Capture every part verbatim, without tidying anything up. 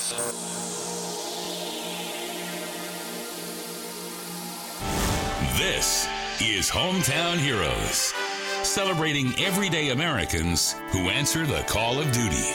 This is Hometown Heroes, celebrating everyday Americans who answer the call of duty.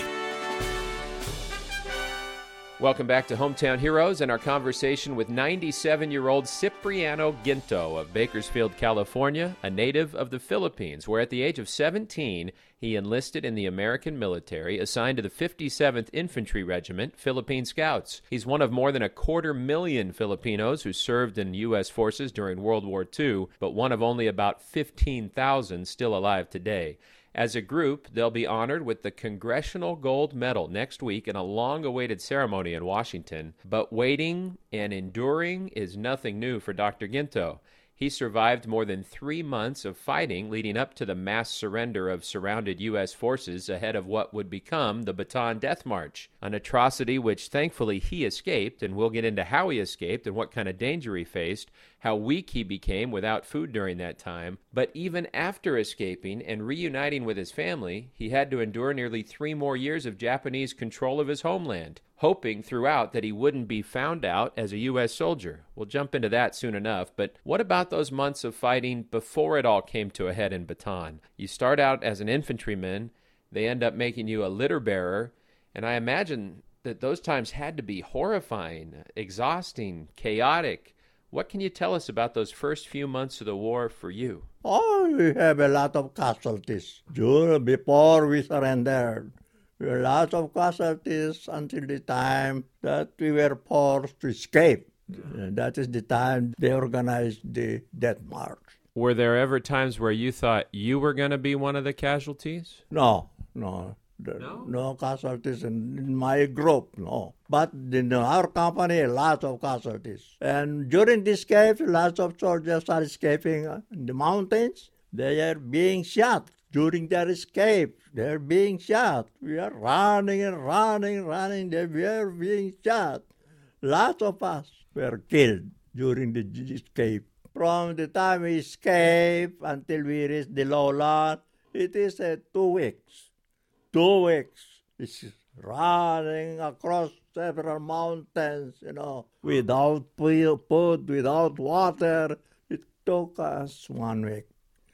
Welcome back to Hometown Heroes and our conversation with ninety-seven-year-old Cipriano Ginto of Bakersfield, California, a native of the Philippines, where at the age of seventeen, he enlisted in the American military, assigned to the fifty-seventh Infantry Regiment, Philippine Scouts. He's one of more than a quarter million Filipinos who served in U S forces during World War Two, but one of only about fifteen thousand still alive today. As a group, they'll be honored with the Congressional Gold Medal next week in a long-awaited ceremony in Washington. But waiting and enduring is nothing new for Doctor Ginto. He survived more than three months of fighting leading up to the mass surrender of surrounded U S forces ahead of what would become the Bataan Death March, an atrocity which thankfully he escaped, and we'll get into how he escaped and what kind of danger he faced, how weak he became without food during that time. But even after escaping and reuniting with his family, he had to endure nearly three more years of Japanese control of his homeland, hoping throughout that he wouldn't be found out as a U S soldier. We'll jump into that soon enough, but what about those months of fighting before it all came to a head in Bataan? You start out as an infantryman, they end up making you a litter bearer, and I imagine that those times had to be horrifying, exhausting, chaotic. What can you tell us about those first few months of the war for you? Oh, we have a lot of casualties. During, before we surrendered, we had lots of casualties until the time that we were forced to escape. And that is the time they organized the Death March. Were there ever times where you thought you were going to be one of the casualties? No, no. No? No casualties in, in my group, no. But in our company, lots of casualties. And during the escape, lots of soldiers are escaping in the mountains. They are being shot. During their escape, they're being shot. We are running and running, running. They were being shot. Lots of us were killed during the escape. From the time we escape until we reach the lowland, it is uh, two weeks. Two weeks. It's running across several mountains, you know, without food, without water. It took us one week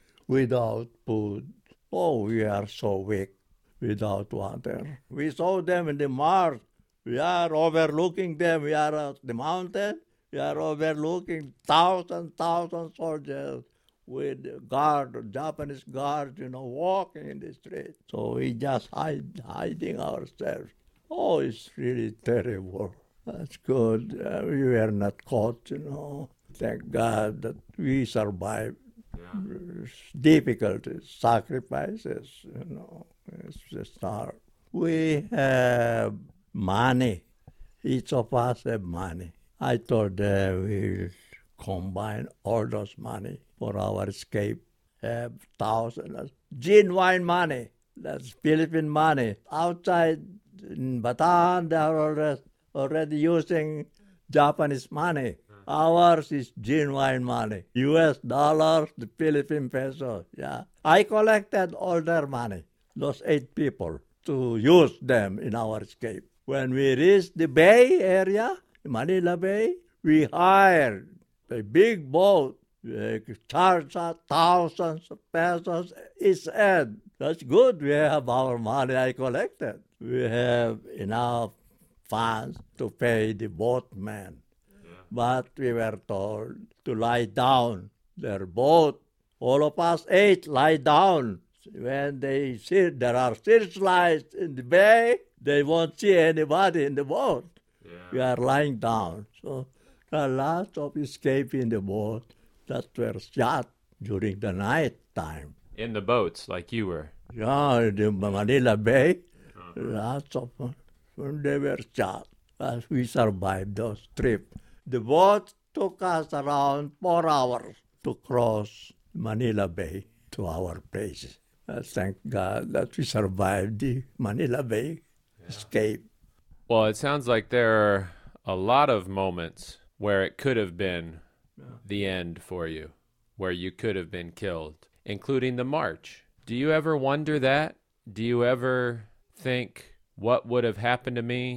without food. Oh, we are so weak without water. We saw them in the march. We are overlooking them. We are at the mountain. We are overlooking thousand, thousand soldiers with guard, Japanese guards, you know, walking in the street. So we just hide, hiding ourselves. Oh, it's really terrible. That's good. Uh, we were not caught, you know. Thank God that we survived. Yeah. Difficulties, sacrifices, you know. It's just hard. We have money. Each of us have money. I told them we combine all those money for our escape. Have thousands. Genuine money. That's Philippine money. Outside in Bataan, they are already, already using Japanese money. Ours is genuine money. U S dollars, the Philippine peso. Yeah. I collected all their money, those eight people, to use them in our escape. When we reached the Bay area, Manila Bay, we hired a big boat. We charged us thousands of pesos each head. That's good. We have our money I collected. We have enough funds to pay the boatmen. Yeah. But we were told to lie down. Their boat, all of us eight lie down. When they see there are searchlights in the bay, they won't see anybody in the boat. Yeah. We are lying down. So there are lots of escape in the boat that were shot during the night time. In the boats, like you were? Yeah, in the Manila Bay, uh-huh. Lots of them. When they were shot, as we survived those trips. The boat took us around four hours to cross Manila Bay to our place. Uh, thank God that we survived the Manila Bay yeah. escape. Well, it sounds like there are a lot of moments where it could have been yeah. the end for you, where you could have been killed, including the march. Do you ever wonder that? Do you ever think, what would have happened to me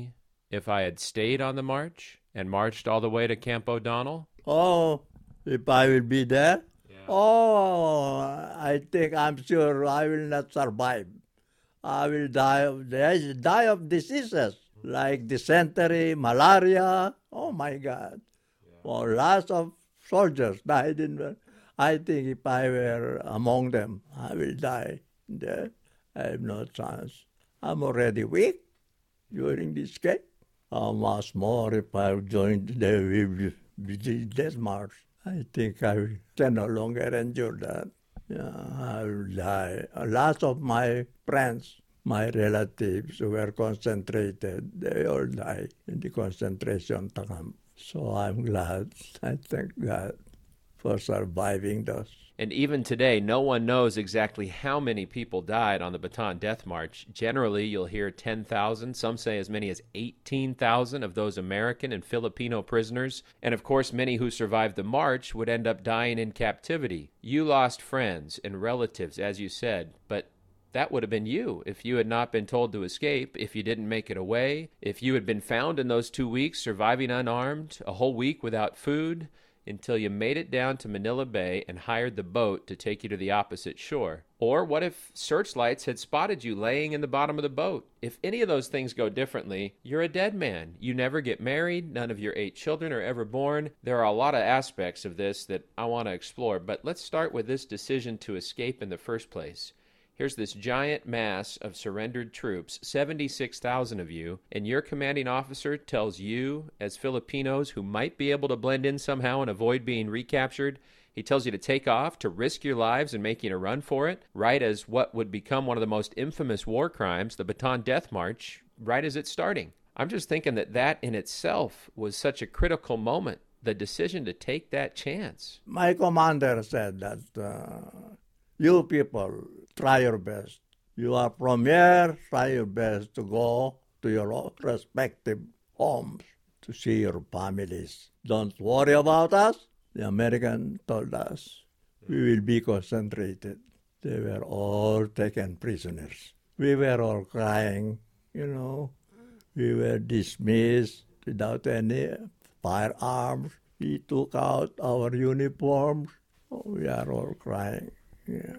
if I had stayed on the march and marched all the way to Camp O'Donnell? Oh, if I will be there? Yeah. Oh, I think I'm sure I will not survive. I will die of die of diseases like dysentery, malaria. Oh my God! Yeah. Well, lots of soldiers died in. I think if I were among them, I will die there. I have no chance. I'm already weak during this game. How much more if I joined the death march? I think I can no longer endure that. Yeah, I will die. Lots of my friends, my relatives who were concentrated, they all died in the concentration camp. So I'm glad. I thank God for surviving those. And even today, no one knows exactly how many people died on the Bataan Death March. Generally, you'll hear ten thousand, some say as many as eighteen thousand of those American and Filipino prisoners. And of course, many who survived the march would end up dying in captivity. You lost friends and relatives, as you said, but that would have been you if you had not been told to escape, if you didn't make it away, if you had been found in those two weeks surviving unarmed, a whole week without food, until you made it down to Manila Bay and hired the boat to take you to the opposite shore. Or what if searchlights had spotted you laying in the bottom of the boat? If any of those things go differently, you're a dead man. You never get married. None of your eight children are ever born. There are a lot of aspects of this that I want to explore, but let's start with this decision to escape in the first place. Here's this giant mass of surrendered troops, seventy-six thousand of you, and your commanding officer tells you, as Filipinos who might be able to blend in somehow and avoid being recaptured, he tells you to take off, to risk your lives in making a run for it, right as what would become one of the most infamous war crimes, the Bataan Death March, right as it's starting. I'm just thinking that that in itself was such a critical moment, the decision to take that chance. My commander said that uh, you people, try your best. You are from here, try your best to go to your respective homes to see your families. Don't worry about us. The American told us we will be concentrated. They were all taken prisoners. We were all crying, you know. We were dismissed without any firearms. He took out our uniforms. Oh, we are all crying. Yeah.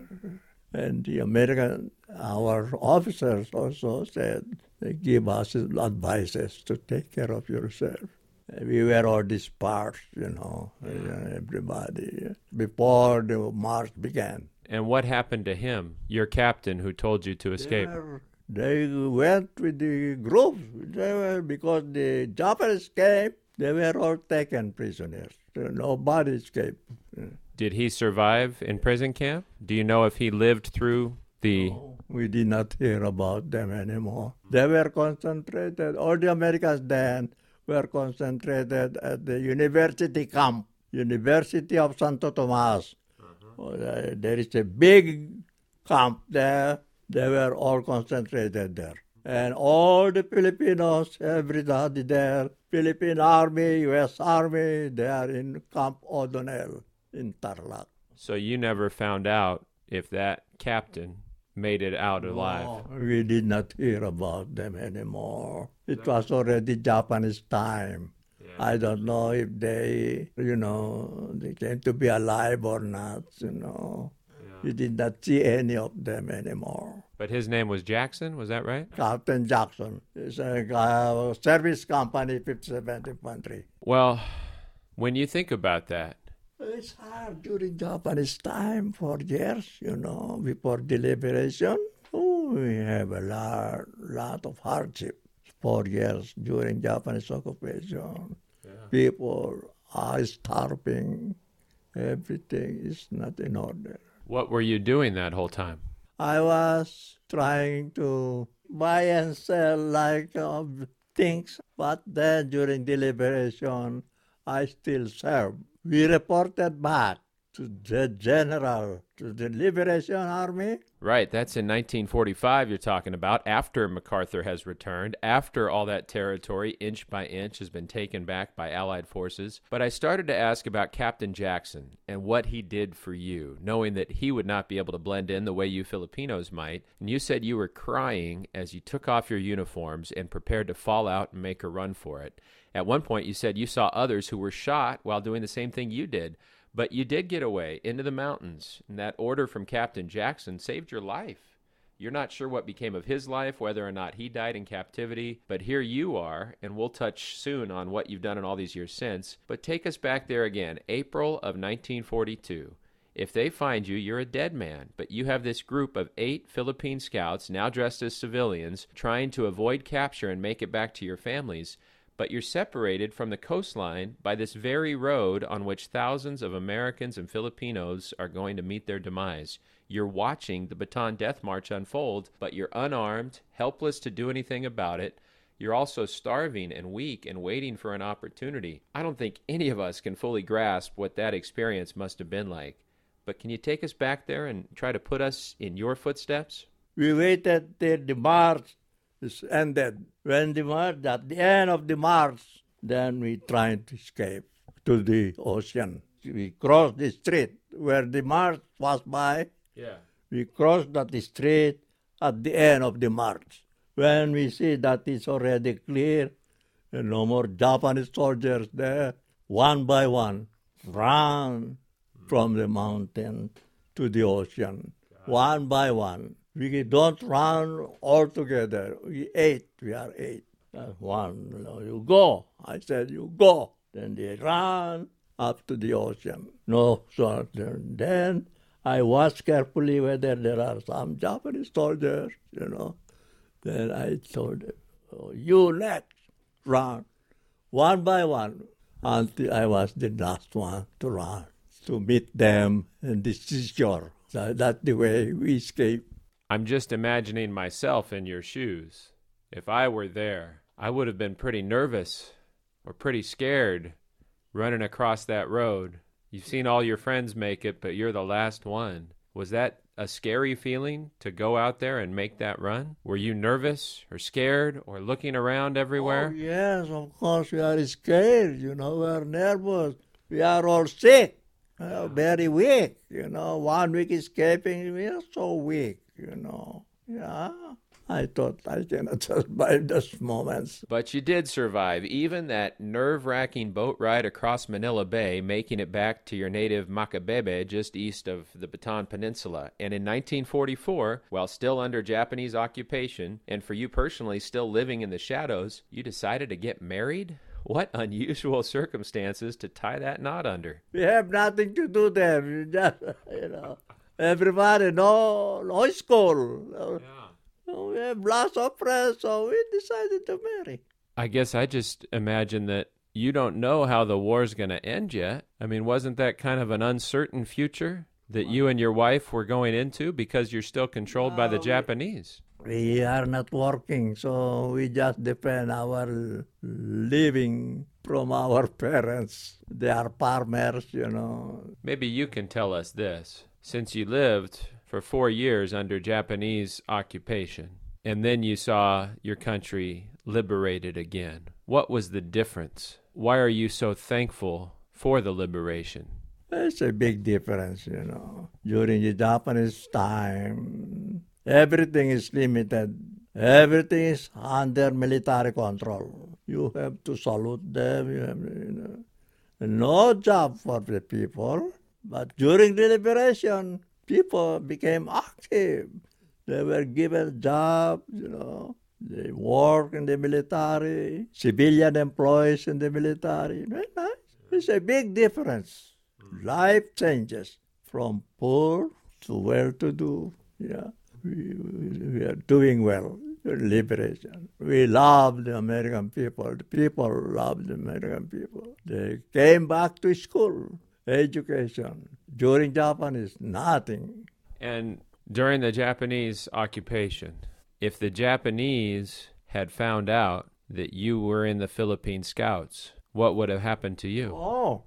And the American, our officers also said, they give us advices to take care of yourself. We were all dispersed, you know, everybody, before the march began. And what happened to him, your captain who told you to escape? They, they went with the groups. They were, because the Japanese came, they were all taken prisoners. Nobody escaped. Did he survive in prison camp? Do you know if he lived through the... No, we did not hear about them anymore. They were concentrated, all the Americans then were concentrated at the university camp, University of Santo Tomas. Uh-huh. There is a big camp there. They were all concentrated there. And all the Filipinos, everybody there, Philippine Army, U S Army, they are in Camp O'Donnell in Tarlac. So you never found out if that captain made it out alive? No, we did not hear about them anymore. It was already Japanese time. Yeah. I don't know if they, you know, they came to be alive or not, you know. Yeah. We did not see any of them anymore. But his name was Jackson, was that right? Captain Jackson. It's a uh, service company, fifty-seventh Infantry. Well, when you think about that, it's hard during Japanese time, for years, you know, before the liberation. Oh, we have a lot, lot of hardship. Four years during Japanese occupation. Yeah. People are starving. Everything is not in order. What were you doing that whole time? I was trying to buy and sell like uh, things, but then during the liberation, I still served. We reported back to the general, to the Liberation Army. Right, that's in nineteen forty-five you're talking about, after MacArthur has returned, after all that territory, inch by inch, has been taken back by Allied forces. But I started to ask about Captain Jackson and what he did for you, knowing that he would not be able to blend in the way you Filipinos might. And you said you were crying as you took off your uniforms and prepared to fall out and make a run for it. At one point you said you saw others who were shot while doing the same thing you did. But you did get away into the mountains, and that order from Captain Jackson saved your life. You're not sure what became of his life, whether or not he died in captivity, but here you are, and we'll touch soon on what you've done in all these years since. But take us back there again, April of nineteen forty-two. If they find you, you're a dead man, but you have this group of eight Philippine scouts, now dressed as civilians, trying to avoid capture and make it back to your families. But you're separated from the coastline by this very road on which thousands of Americans and Filipinos are going to meet their demise. You're watching the Bataan Death March unfold, but you're unarmed, helpless to do anything about it. You're also starving and weak and waiting for an opportunity. I don't think any of us can fully grasp what that experience must have been like. But can you take us back there and try to put us in your footsteps? We waited till the march is ended. When the march, at the end of the march, then we tried to escape to the ocean. We crossed the street where the march passed by. Yeah. We crossed that street at the end of the march. When we see that it's already clear and no more Japanese soldiers there, one by one, run from the mountain to the ocean, one by one. We don't run all together. We eight. We are eight. Uh, one, you know, you go. I said, you go. Then they ran up to the ocean. No soldier. Then I watched carefully whether there are some Japanese soldiers, you know. Then I told them, oh, you next, run. One by one, until I was the last one to run, to meet them in the seashore. So that's the way we escaped. I'm just imagining myself in your shoes. If I were there, I would have been pretty nervous or pretty scared running across that road. You've seen all your friends make it, but you're the last one. Was that a scary feeling to go out there and make that run? Were you nervous or scared or looking around everywhere? Oh, yes, of course we are scared, you know, we are nervous. We are all sick, uh, very weak, you know. One week escaping, we are so weak. You know, yeah, I thought I cannot survive those moments. But you did survive, even that nerve-wracking boat ride across Manila Bay, making it back to your native Macabebe just east of the Bataan Peninsula. And in nineteen forty-four, while still under Japanese occupation, and for you personally still living in the shadows, you decided to get married? What unusual circumstances to tie that knot under. We have nothing to do there, we just, you know. Everybody, no, no school. Yeah. We have lots of friends, so we decided to marry. I guess I just imagine that you don't know how the war's going to end yet. I mean, wasn't that kind of an uncertain future that you and your wife were going into because you're still controlled uh, by the Japanese? We are not working, so we just depend our living from our parents. They are farmers, you know. Maybe you can tell us this. Since you lived for four years under Japanese occupation, and then you saw your country liberated again, what was the difference? Why are you so thankful for the liberation? It's a big difference, you know. During the Japanese time, everything is limited. Everything is under military control. You have to salute them. You have, you know, no job for the people. But during the liberation, people became active. They were given jobs, you know. They work in the military, civilian employees in the military. Very nice. It's a big difference. Life changes from poor to well-to-do. Yeah, we, we are doing well. Liberation. We love the American people. The people love the American people. They came back to school. Education. During Japanese, nothing. And during the Japanese occupation, if the Japanese had found out that you were in the Philippine Scouts, what would have happened to you? Oh,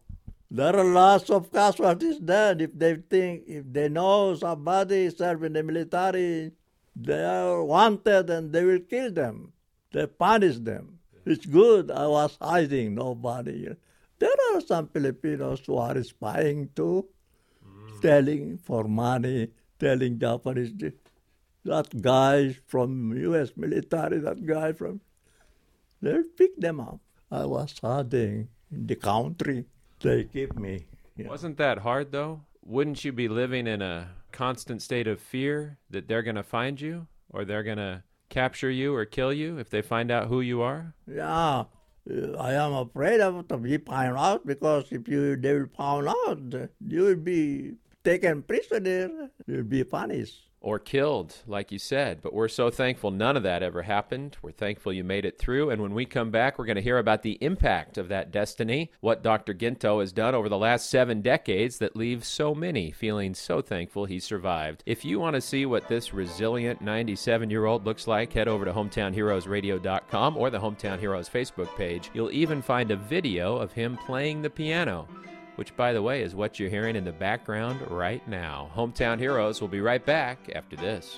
There are lots of casualties there. If they think, if they know somebody served in the military, they are wanted and they will kill them. They punish them. It's good. I was hiding. Nobody. There are some Filipinos who are spying too, mm. telling for money, telling Japanese, that guy from U S military, that guy from, they'll pick them up. I was hiding in the country. They keep me. Yeah. Wasn't that hard, though? Wouldn't you be living in a constant state of fear that they're going to find you or they're going to capture you or kill you if they find out who you are? Yeah, I am afraid of to be found out because if you they will find out, you will be taken prisoner, you will be punished. Or killed, like you said. But we're so thankful none of that ever happened. We're thankful you made it through. And when we come back, we're going to hear about the impact of that destiny, what Doctor Ginto has done over the last seven decades that leaves so many feeling so thankful he survived. If you want to see what this resilient ninety-seven-year-old looks like, head over to hometown heroes radio dot com or the Hometown Heroes Facebook page. You'll even find a video of him playing the piano, which, by the way, is what you're hearing in the background right now. Hometown Heroes will be right back after this.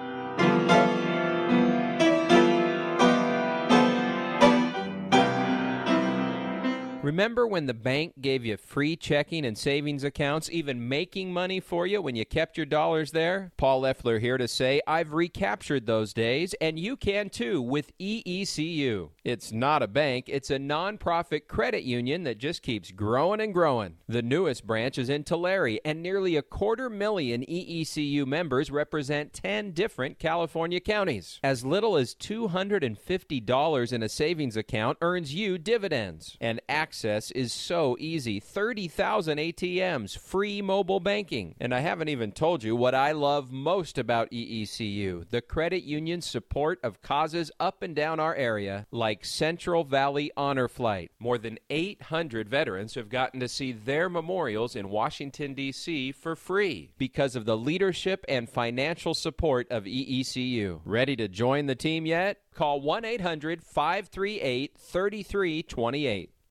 Remember when the bank gave you free checking and savings accounts, even making money for you when you kept your dollars there? Paul Leffler here to say I've recaptured those days, and you can too with E E C U. It's not a bank, it's a nonprofit credit union that just keeps growing and growing. The newest branch is in Tulare, and nearly a quarter million E E C U members represent ten different California counties. As little as two hundred fifty dollars in a savings account earns you dividends, and access Access is so easy. thirty thousand A T Ms, free mobile banking. And I haven't even told you what I love most about E E C U, the credit union's support of causes up and down our area, like Central Valley Honor Flight. More than eight hundred veterans have gotten to see their memorials in Washington, D C for free because of the leadership and financial support of E E C U. Ready to join the team yet? Call one eight hundred five three eight three three two eight.